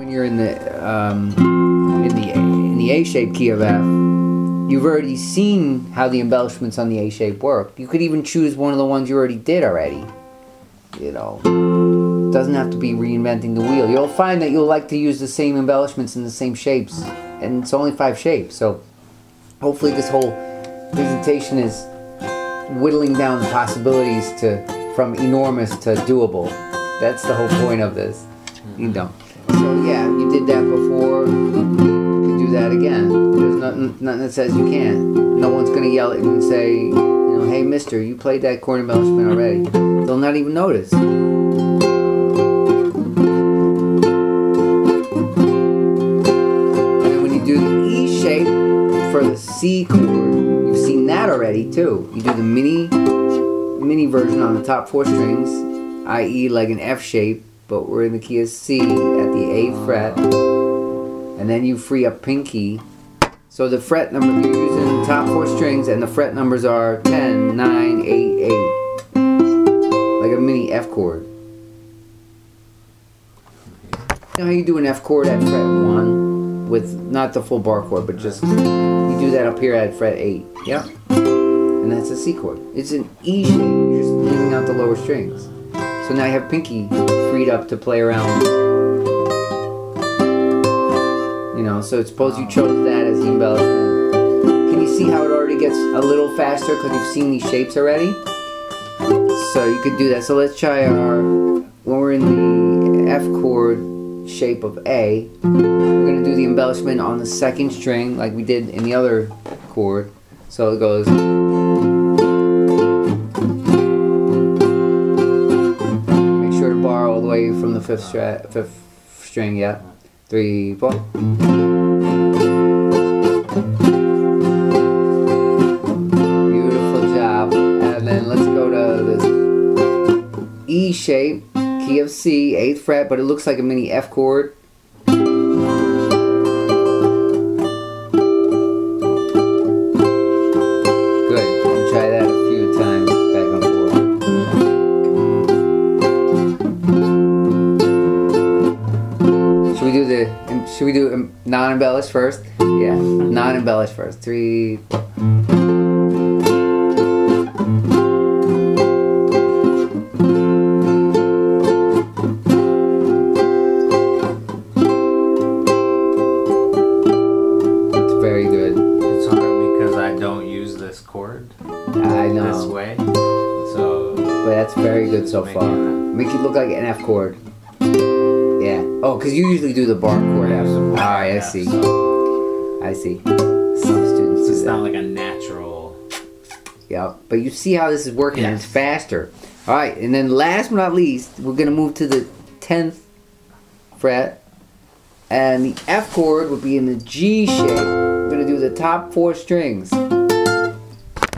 when you're in the A-shaped key of F, you've already seen how the embellishments on the A shape work. You could even choose one of the ones you already did already. You know, it doesn't have to be reinventing the wheel. You'll find that you'll like to use the same embellishments in the same shapes, and it's only 5 shapes. So hopefully this whole presentation is whittling down the possibilities from enormous to doable. That's the whole point of this. You know. So yeah, you did that before. You can do that again. There's nothing that says you can't. No one's gonna yell at you and say, you know, hey mister, you played that chord embellishment already. They'll not even notice. And then when you do the E shape for the C chord, you've seen that already too. You do the mini version on the top 4 strings, i.e. like an F shape, but we're in the key of C at the 8th fret, and then you free up pinky. So the fret number you're using the top 4 strings, and the fret numbers are 10, 9, 8, 8, like a mini F chord. You know how you do an F chord at fret 1 with not the full bar chord, but just you do that up here at fret 8. Yep, and that's a C chord. It's an E shape. You're just leaving out the lower strings. So now you have pinky freed up to play around. You know, so suppose you chose that as the embellishment. Can you see how it already gets a little faster because you've seen these shapes already? So you could do that. So let's try when we're in the F chord shape of A, we're going to do the embellishment on the 2nd string like we did in the other chord. So it goes... all the way from the 5th string, yeah. 3, 4. Beautiful job. And then let's go to this E shape, key of C, 8th fret, but it looks like a mini F chord. Good. I'll try that a few times back and forth. Should we do non-embellished first? Yeah, non-embellished first. 3, 4. That's very good. It's hard because I don't use this chord. I know. This way. So. But that's very good so far. Make it look like an F chord. Yeah. Oh, because you usually do the bar chord F. Alright, I see. I see. Some students It's not like a natural. Yeah, but you see how this is working. Yes. It's faster. Alright, and then last but not least, we're going to move to the 10th fret. And the F chord would be in the G shape. We're going to do the top 4 strings.